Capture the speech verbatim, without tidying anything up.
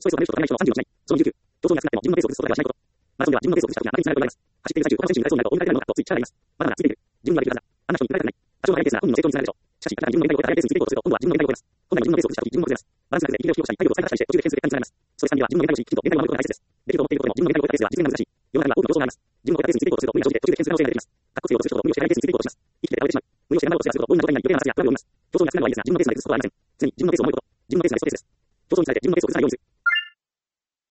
ストレスをためる人とためない人のさんじゅうをしない。そのじゅうきゅう、競争に集まっても自分のペースを崩すことがしないこと。マラソンでは自分のペースを崩した時が中につながることがあります。走っている最中、他の選手に言われそうになると追い抜かれるのだとつい力があります。まだまだ続いている。自分ができるはずだ。あんな人に言われたくない。多少の速いペースが本人の成長につながるでしょう。しかし、自分の限界を超えて速いペースについていこうとすると、今度は自分の限界を超えます。本来の自分のペースを崩した時、自分も崩れます。バランスが崩れ、息切れを引き起こしたり、体力を再発したりして、途中で点数で減につながります。ストレス管理は自分の限界をし、きちんと限界を守ることが大切です。できると思っていることでも、自分の限界を超えたペースでは実現が難しい。世の中には多くの競争があります。自分の超えたペースについていこうとすると、無理が生じて、途中で点数が落ちが出てきます。かっこつけようとする人と無理をして速いペースについていこうとします。生きて倒れてしまう。無理をして頑張ろうとすると、無理な状態になり、余計な話やトラブルを生みます。競争にはつながるはいいですが、自分のペースまで崩すことはありません。常に自分のペースを守ること。自分のペースなりストレスです。競争にされて自分のペースを崩さないようにする。